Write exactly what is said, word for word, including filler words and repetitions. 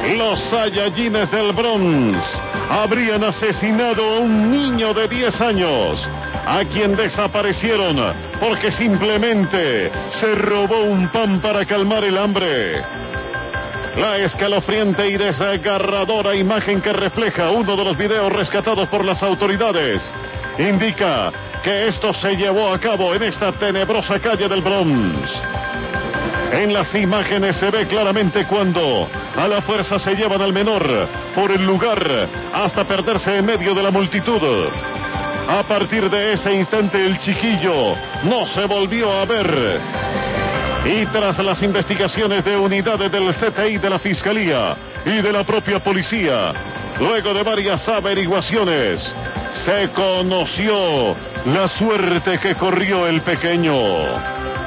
Los Saiyajines del Bronx habrían asesinado a un niño de diez años, a quien desaparecieron porque simplemente se robó un pan para calmar el hambre. La escalofriante y desgarradora imagen que refleja uno de los videos rescatados por las autoridades indica que esto se llevó a cabo en esta tenebrosa calle del Bronx. En las imágenes se ve claramente cuando a la fuerza se llevan al menor por el lugar hasta perderse en medio de la multitud. A partir de ese instante el chiquillo no se volvió a ver. Y tras las investigaciones de unidades del C T I de la Fiscalía y de la propia policía, luego de varias averiguaciones, se conoció la suerte que corrió el pequeño.